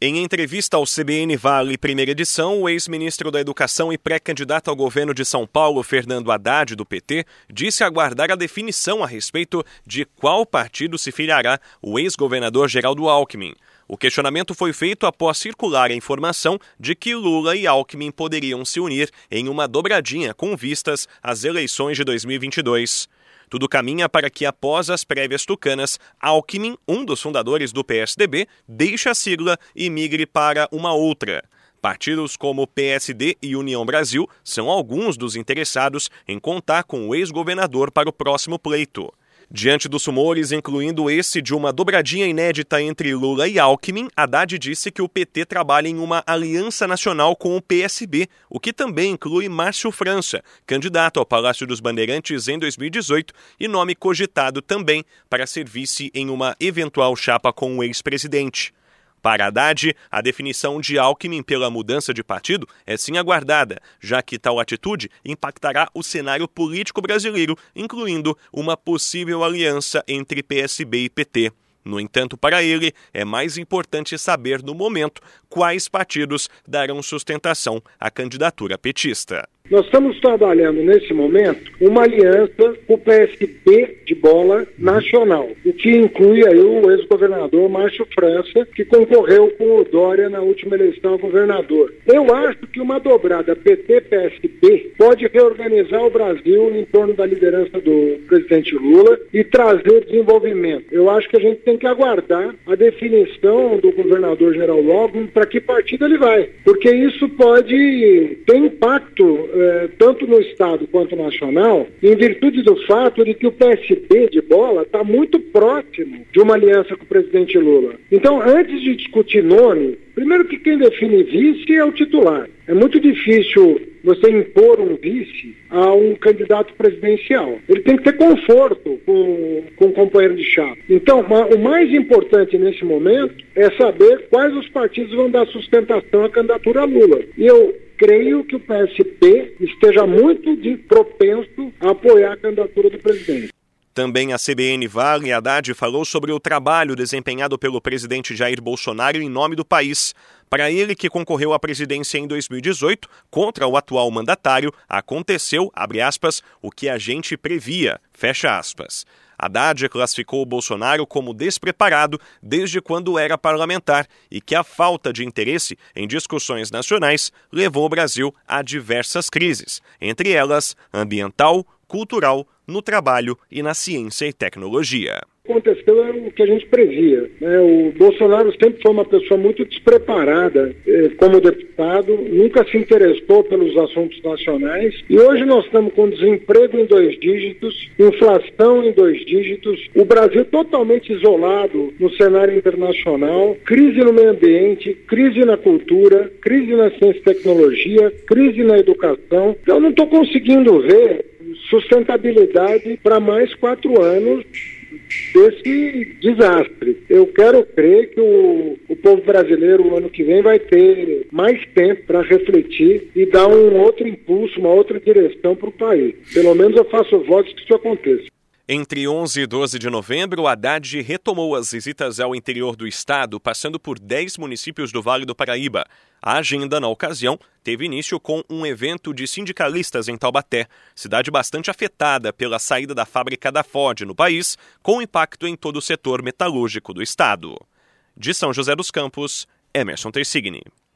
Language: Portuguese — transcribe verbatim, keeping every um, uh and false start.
Em entrevista ao C B N Vale Primeira Edição, o ex-ministro da Educação e pré-candidato ao governo de São Paulo, Fernando Haddad, do P T, disse aguardar a definição a respeito de qual partido se filiará o ex-governador Geraldo Alckmin. O questionamento foi feito após circular a informação de que Lula e Alckmin poderiam se unir em uma dobradinha com vistas às eleições de dois mil e vinte e dois. Tudo caminha para que, após as prévias tucanas, Alckmin, um dos fundadores do P S D B, deixe a sigla e migre para uma outra. Partidos como P S D e União Brasil são alguns dos interessados em contar com o ex-governador para o próximo pleito. Diante dos rumores, incluindo esse de uma dobradinha inédita entre Lula e Alckmin, Haddad disse que o P T trabalha em uma aliança nacional com o P S B, o que também inclui Márcio França, candidato ao Palácio dos Bandeirantes em dois mil e dezoito e nome cogitado também para ser vice em uma eventual chapa com o ex-presidente. Para Haddad, a definição de Alckmin pela mudança de partido é sim aguardada, já que tal atitude impactará o cenário político brasileiro, incluindo uma possível aliança entre P S B e P T. No entanto, para ele, é mais importante saber no momento quais partidos darão sustentação à candidatura petista. Nós estamos trabalhando, nesse momento, uma aliança com o P S B de bola nacional, o que inclui aí o ex-governador Márcio França, que concorreu com o Dória na última eleição a governador. Eu acho que uma dobrada P T P S B pode reorganizar o Brasil em torno da liderança do presidente Lula e trazer desenvolvimento. Eu acho que a gente tem que aguardar a definição do governador Geraldo Alckmin para que partido ele vai, porque isso pode ter impacto eh, tanto no estado quanto nacional, em virtude do fato de que o P S B de bola está muito próximo de uma aliança com o presidente Lula. Então, antes de discutir nome, primeiro que quem define vice é o titular. É muito difícil você impor um vice a um candidato presidencial. Ele tem que ter conforto com, com o companheiro de chapa. Então, o mais importante nesse momento é saber quais os partidos vão dar sustentação à candidatura a Lula. E eu creio que o P S B esteja muito de propenso a apoiar a candidatura do presidente. Também a C B N Vale Haddad falou sobre o trabalho desempenhado pelo presidente Jair Bolsonaro em nome do país. Para ele, que concorreu à presidência em dois mil e dezoito, contra o atual mandatário, aconteceu, abre aspas, o que a gente previa, fecha aspas. Haddad classificou o Bolsonaro como despreparado desde quando era parlamentar e que a falta de interesse em discussões nacionais levou o Brasil a diversas crises, entre elas ambiental, cultural, no trabalho e na ciência e tecnologia. Aconteceu é o que a gente previa, né? O Bolsonaro sempre foi uma pessoa muito despreparada eh, como deputado, nunca se interessou pelos assuntos nacionais e hoje nós estamos com desemprego em dois dígitos, inflação em dois dígitos, o Brasil totalmente isolado no cenário internacional, crise no meio ambiente, crise na cultura, crise na ciência e tecnologia, crise na educação. Eu não estou conseguindo ver sustentabilidade para mais quatro anos desse desastre. Eu quero crer que o, o povo brasileiro, o ano que vem, vai ter mais tempo para refletir e dar um outro impulso, uma outra direção para o país. Pelo menos eu faço votos que isso aconteça. Entre onze e doze de novembro, Haddad retomou as visitas ao interior do estado, passando por dez municípios do Vale do Paraíba. A agenda, na ocasião, teve início com um evento de sindicalistas em Taubaté, cidade bastante afetada pela saída da fábrica da Ford no país, com impacto em todo o setor metalúrgico do estado. De São José dos Campos, Emerson Tersigni.